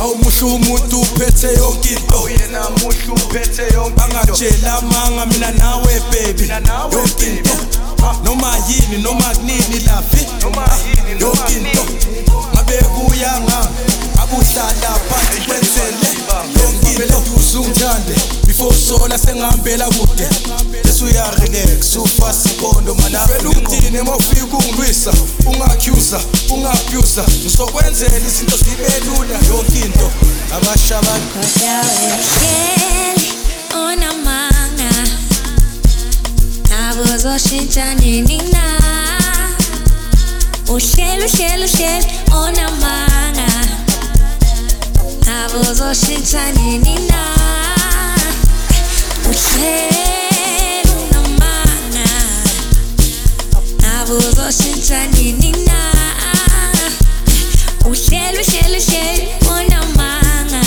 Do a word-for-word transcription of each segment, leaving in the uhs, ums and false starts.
awumuhle umuntu uphethe yonke into yena muhle uphethe yonke into angakutshela amanga mina nawe baby yonke into noma yini noma kunini laphi noma yini noma yonke into ngabe kuya nga abuhlala phansi kwenzele yonke into uzungithande before sola sengihambela kude bese uyarelax ufasa ikondo mana vele umdini emofika ungilwisa ungaccuse ungaabuse ngizokwenzela izinto zibe lula yonke into abashabantu Shell onamanga abuzoshintsha nini na uhlelo uhlelo uhlelo onamanga abuzoshintsha nini na uhlelo onamanga abuzoshintsha nini na uhlelo uhlelo uhlelo onamanga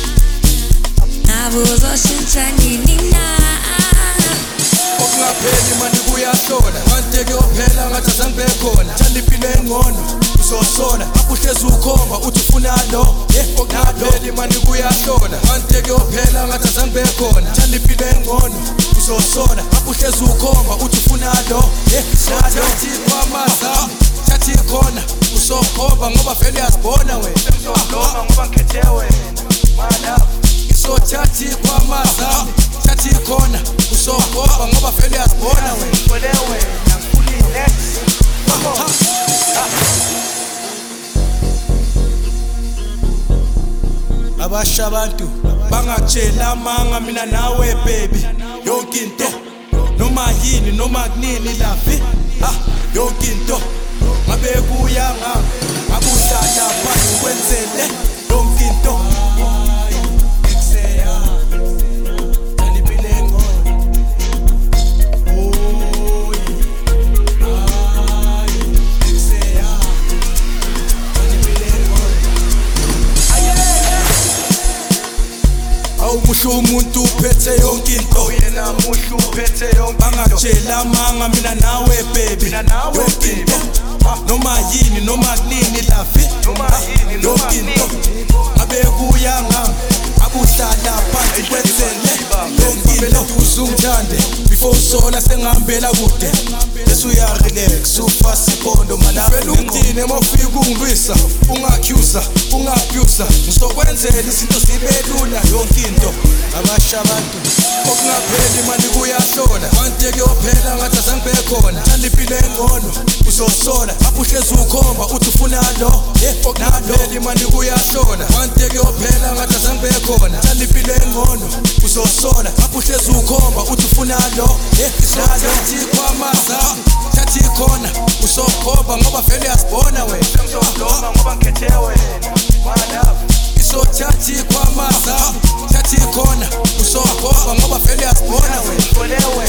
abuzoshintsha nini na okungapheli manje kuyahlola manje kuyophela ngathi azange bekhona thanda impilo engcono uzosola abuhlezi ukhomba uthi ufuna lo okungapheli manje kuyahlola manje kuyophela ngathi azange bekhona thanda impilo engcono uzosola abuhlezi ukhomba uthi ufuna lo nalo kwamazami thathi khona usokhomba ngoba vele uyazibona wena ngizoloma ngoba ngikhethe wena mana isothathi kwamazami thathi khona usokhomba ngoba vele uyazibona wena ngicwele wena ngifuna next come on abasha abantu bangakutshela amanga mina nawe baby yonke into noma yini noma kunini laphi ha yonke into ngabe kuya nga abuhlala phansi kwenzele yonke into exeya kaniphilengo oh ay exeya kaniphilengo awumuhle umuntu uphethe yonke into yena muhle uphethe yonke into angakutshela amanga mina nawe baby mina nawe yonke into noma yini noma kunini laphi noma yini noma yonke into ngabe kuya nga abuhlala phansi kwenzele yonke into uzungithande before usola sengihambela kude bese uyarelax ufasa ikondo mana vele umdini emofika ungilwisa ungaccuse ungaabuse ngizokwenzela izinto zibe lula yonke into abasha abantu okungapheli manje kuyahlola manje kuyophela ngathi azange bekhona thanda impilo engcono uzosola abuhlezi ukhomba uthi ufuna lo okungapheli manje kuyahlola manje kuyophela ngathi azange bekhona thanda impilo engcono uzosola abuhlezi ukhomba uthi ufuna lo nalo kwamazami thathi khona usokhomba ngoba vele uyazibona wena ngizoloma ngoba ngikhethe wena mana isothathi kwamazami thathi khona usokhomba ngoba vele uyazibona wena ngicwele wena